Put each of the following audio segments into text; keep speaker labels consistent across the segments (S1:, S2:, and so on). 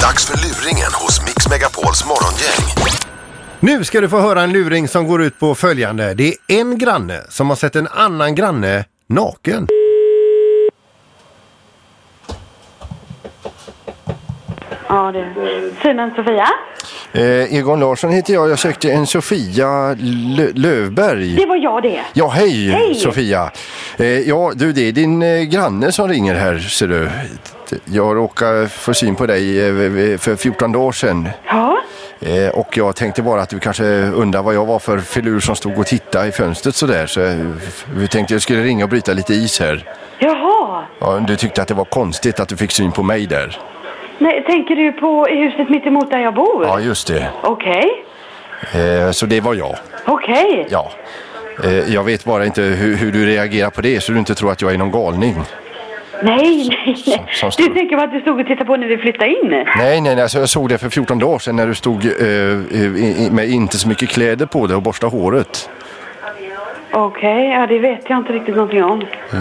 S1: Dags för luringen hos Mix Megapols morgongäng.
S2: Nu ska du få höra en luring som går ut på följande. Det är en granne som har sett en annan granne naken.
S3: Ja, det är Simon Sofia.
S4: Egon Larsson heter jag. Jag sökte en Sofia Lövberg.
S3: Det var jag det.
S4: Ja, hej,
S3: Hej.
S4: Sofia. Ja, du, det är din granne som ringer här, ser du. Jag råkade få syn på dig för 14 dagar sedan.
S3: Ja.
S4: Och jag tänkte bara att du kanske undrar vad jag var för filur som stod och tittade i fönstret sådär. Så vi tänkte jag skulle ringa och bryta lite is här.
S3: Jaha.
S4: Ja, du tyckte att det var konstigt att du fick syn på mig där.
S3: Nej, tänker du på huset mitt emot där jag bor?
S4: Ja, just det.
S3: Okej.
S4: Så det var jag.
S3: Okej.
S4: Ja. Jag vet bara inte hur du reagerar på det så du inte tror att jag är någon galning.
S3: Nej.
S4: Som
S3: Du tänker på att du stod och tittade på när vi flyttade in?
S4: Nej, alltså jag såg det för 14 dagar sedan när du stod med inte så mycket kläder på dig och borstade håret.
S3: Okej, ja det vet jag inte riktigt någonting om.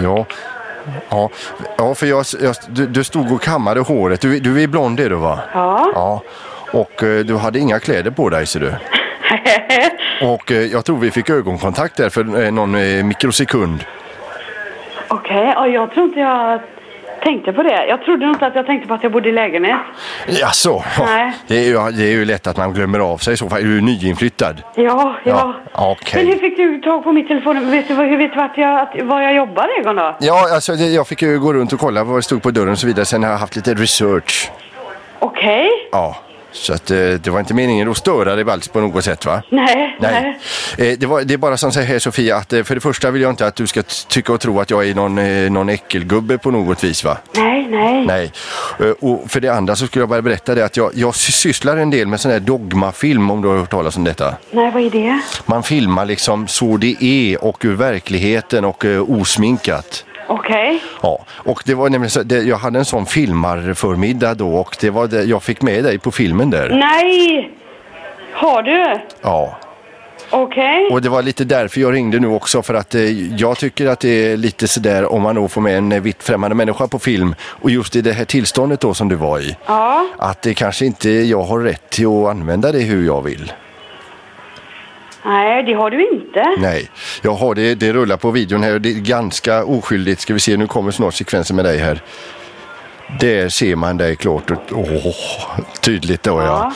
S4: Ja, för du stod och kammade håret. Du är blond, är du, va?
S3: Ja.
S4: Ja. Och du hade inga kläder på dig, ser du. Och jag tror vi fick ögonkontakt där för någon mikrosekund.
S3: Okej, ja, jag tror inte jag tänkte på det. Jag trodde inte att jag tänkte på att jag bodde i lägenhet.
S4: Jaså?
S3: Nej.
S4: Det är ju lätt att man glömmer av sig så fall. Är du nyinflyttad?
S3: Ja.
S4: Okej.
S3: Men hur fick du tag på mitt telefon? Hur vet du var jag jobbar, Egon, då?
S4: Ja, alltså jag fick ju gå runt och kolla vad det stod på dörren och så vidare. Sen har jag haft lite research.
S3: Okej.
S4: Ja, så att det var inte meningen att störa dig alls på något sätt, va?
S3: Nej.
S4: Det är bara som säger här, Sofia, att för det första vill jag inte att du ska tycka och tro att jag är någon äckelgubbe på något vis, va?
S3: Nej.
S4: Och för det andra så skulle jag bara berätta det att jag sysslar en del med sån här dogmafilm, om du har hört talas om detta.
S3: Nej, vad är det?
S4: Man filmar liksom så det är och ur verkligheten och osminkat.
S3: Okej.
S4: Ja, och det var nämligen så, jag hade en sån filmarförmiddag då och det var det, jag fick med dig på filmen där.
S3: Nej! Har du?
S4: Ja.
S3: Okej.
S4: Och det var lite därför jag ringde nu också, för att jag tycker att det är lite sådär om man då får med en vitt främmande människa på film och just i det här tillståndet då som du var i.
S3: Ja.
S4: Att det kanske inte jag har rätt till att använda det hur jag vill.
S3: Nej, det har du inte.
S4: Nej, jag har det rullar på videon här och det är ganska oskyldigt. Ska vi se, nu kommer snart sekvensen med dig här. Där ser man dig klart och tydligt då, ja.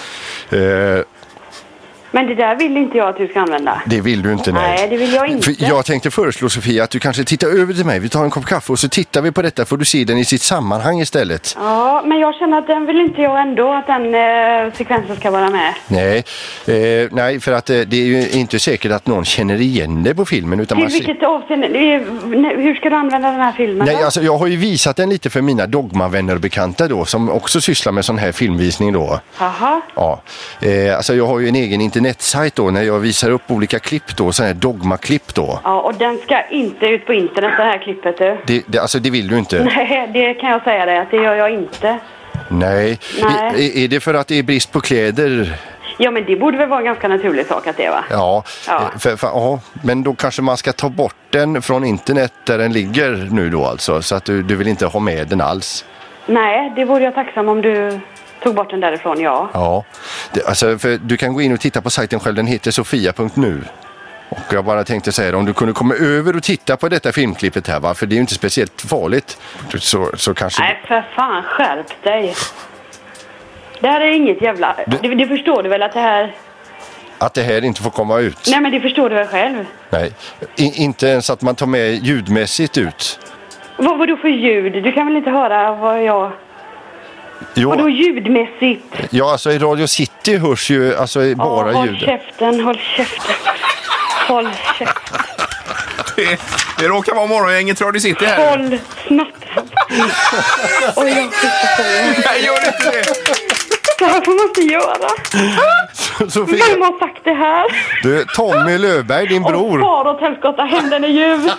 S3: Men det där vill inte jag att du ska använda.
S4: Det vill du inte, nej.
S3: Nej, det vill jag inte.
S4: För jag tänkte föreslå, Sofia, att du kanske tittar över till mig. Vi tar en kopp kaffe och så tittar vi på detta. Får du se den i sitt sammanhang istället.
S3: Ja, men jag känner att den vill inte jag ändå, att den sekvensen ska vara med.
S4: Nej, för att det är ju inte säkert att någon känner igen det på filmen. Utan
S3: Till vilket avseende? Hur ska du använda den här filmen då?
S4: Nej, alltså jag har ju visat den lite för mina dogmavänner och bekanta då, som också sysslar med sån här filmvisning då.
S3: Jaha.
S4: Ja, alltså jag har ju en egen internetsajt då när jag visar upp olika klipp då, sån här dogmaklipp då.
S3: Ja, och den ska inte ut på internet, det här klippet du.
S4: Alltså det vill du inte?
S3: Nej, det kan jag säga dig att det gör jag inte.
S4: Nej. Är det för att det är brist på kläder?
S3: Ja, men det borde väl vara en ganska naturlig sak att det, va?
S4: Ja. Men då kanske man ska ta bort den från internet där den ligger nu då alltså, så att du vill inte ha med den alls?
S3: Nej, det vore jag tacksam om du tog bort den därifrån, ja.
S4: Ja, alltså för du kan gå in och titta på sajten själv, den heter sofia.nu. Och jag bara tänkte säga, om du kunde komma över och titta på detta filmklippet här, va? För det är ju inte speciellt farligt. Så kanske...
S3: Nej, för fan, skärp dig. Det här är inget jävla... Det förstår du väl att det här...
S4: Att det här inte får komma ut?
S3: Nej, men det förstår du väl själv?
S4: Nej, inte ens att man tar med ljudmässigt ut.
S3: Vad då för ljud? Du kan väl inte höra vad jag...
S4: Jo.
S3: Vadå ljudmässigt?
S4: Ja, alltså i Radio City hörs ju alltså bara
S3: håll
S4: ljud.
S3: Håll käften. Håll käften.
S5: Det råkar vara morgongänget Radio City här.
S3: Håll snatten. Oj, jag skjuter på mig.
S5: Nej, gör inte det.
S3: Det här får man inte göra.
S4: Sofia.
S3: Vem har sagt det här?
S4: Du, Tommy Löfberg, din bror.
S3: Far åt helskotta, hämnden är ljuv.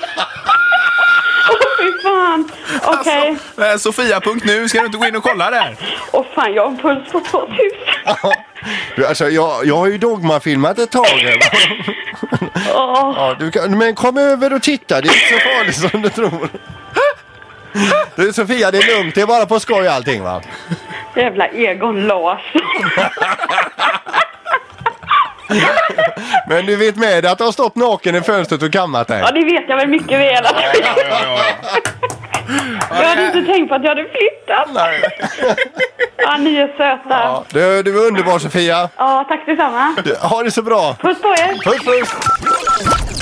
S3: Fy fan. Okej.
S5: Alltså, Sofia.nu, ska du inte gå in och kolla där?
S3: Fan, jag har en puls på 2000.
S4: Du, alltså, jag har ju dogmafilmat ett tag. Ja, men kom över och titta, det är inte så farligt som du tror. Du, Sofia, det är lugnt, det är bara på skoj allting, va?
S3: Jävla Egon Lars.
S2: Men du vet med att du har stått naken i fönstret och kammat dig?
S3: Ja, det vet jag väl mycket väl. Jag hade inte tänkt på att jag hade flyttat.
S2: Nej.
S3: Ja, ni är söta.
S2: Ja, du är underbar, Sofia.
S3: Ja, tack detsamma.
S2: Ha det så bra.
S3: Puss på er.
S2: Puss, puss.